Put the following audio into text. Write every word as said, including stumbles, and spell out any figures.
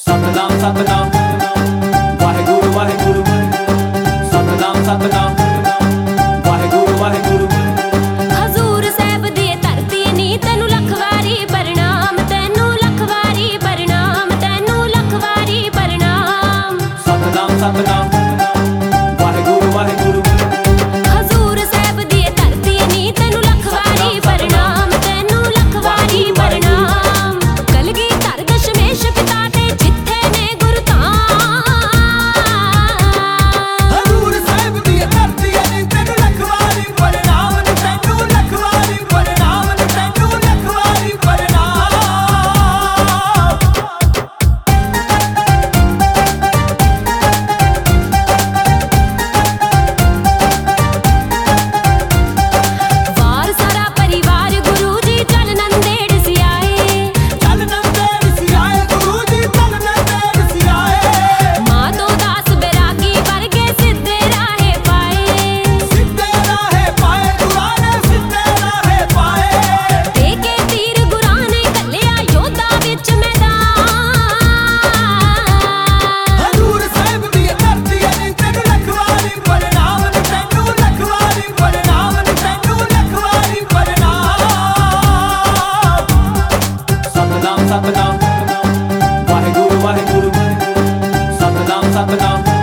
ਸਤਨਾਮ ਸਤਨਾਮ ਵਾਹਿਗੁਰੂ ਵਾਹਿਗੁਰੂ ਸਤਨਾਮ ਸਤਨਾਮ ਵਾਹਿਗੁਰੂ ਵਾਹਿਗੁਰੂ। ਹਜ਼ੂਰ ਸਾਹਿਬ ਦੀ ਧਰਤੀ ਨੀ ਤੈਨੂੰ ਲੱਖ ਵਾਰੀ ਪ੍ਰਣਾਮ, ਤੈਨੂੰ ਲੱਖ ਵਾਰੀ ਪ੍ਰਣਾਮ, ਤੈਨੂੰ ਲੱਖ ਵਾਰੀ ਪ੍ਰਣਾਮ। ਸਤਨਾਮ ਸਤਨਾਮ ਵਾਹਿਗੁਰੂ ਵਾਹਿਗੁਰੂ। ਹਜ਼ੂਰ ਸਾਹਿਬ ਦੀ ਧਰਤੀ ਨੀ ਤੈਨੂੰ ਲੱਖ ਵਾਰੀ ਪ੍ਰਣਾਮ, ਤੈਨੂੰ ਲੱਖ ਵਾਰੀ ਪ੍ਰਣਾਮ। ਕਲਗੀਧਰ ਦਸ਼ਮੇਸ਼ ਪਿਤਾ ਤੇ ਜਿੱਥੇ ਨੇ ਗੁਰਧਾਮ। ਹਜ਼ੂਰ ਸਾਹਿਬ ਦੀ ਧਰਤੀ ਨੀ ਤੈਨੂੰ ਲੱਖ ਵਾਰੀ ਪ੍ਰਣਾਮ, ਤੈਨੂੰ ਲੱਖ ਵਾਰੀ ਪ੍ਰਣਾਮ, ਤੈਨੂੰ ਲੱਖ ਵਾਰੀ ਪ੍ਰਣਾਮ। ਵਾਰ ਸਾਰਾ ਪਰਿਵਾਰ ਗੁਰੂ ਜੀ ਚੱਲ ਨੰਦੇੜ ਸੀ ਆਏ, ਚੱਲ ਨੰਦੇੜ ਸੀ ਆਏ ਗੁਰੂ ਜੀ, ਚੱਲ ਨੰਦੇੜ ਸੀ ਆਏ। ਮਾਧੋ ਦਾਸ ਬੈਰਾਗੀ ਵਰਗੇ ਸਿੱਧੇ ਰਾਹੇ ਪਾਏ, ਸਿੱਧੇ ਰਾਹੇ ਪਾਏ ਗੁਰਾਂ ਨੇ, ਸਿੱਧੇ ਰਾਹੇ ਪਾਏ। ਦੇ ਕੇ ਤੀਰ ਗੁਰਾਂ ਨੇ ਘੱਲਿਆ ਯੋਧਾ ਵਿੱਚ ਮੈਦਾਨ। ਹਜ਼ੂਰ ਸਾਹਿਬ ਦੀ ਧਰਤੀ ਨੀ ਤੈਨੂੰ ਲੱਖ ਵਾਰੀ ਪ੍ਰਣਾਮ, ਤੈਨੂੰ ਲੱਖ ਵਾਰੀ ਪ੍ਰਣਾਮ, ਤੈਨੂੰ ਲੱਖ ਵਾਰੀ ਪ੍ਰਣਾਮ। ਸਤਨਾਮ ਸਤਨਾਮ ਵਾਹਿਗੁਰੂ ਵਾਹਿਗੁਰੂ ਸਤਨਾਮ ਸਤਨਾਮ